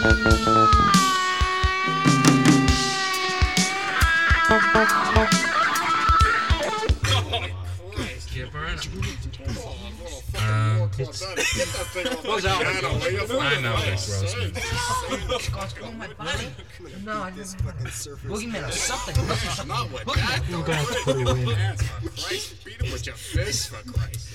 Close out. I know that's gross. No, I just boogeyman or something. Not with that. You're gonna have to put it in. Christ, beat him with your fist, for Christ.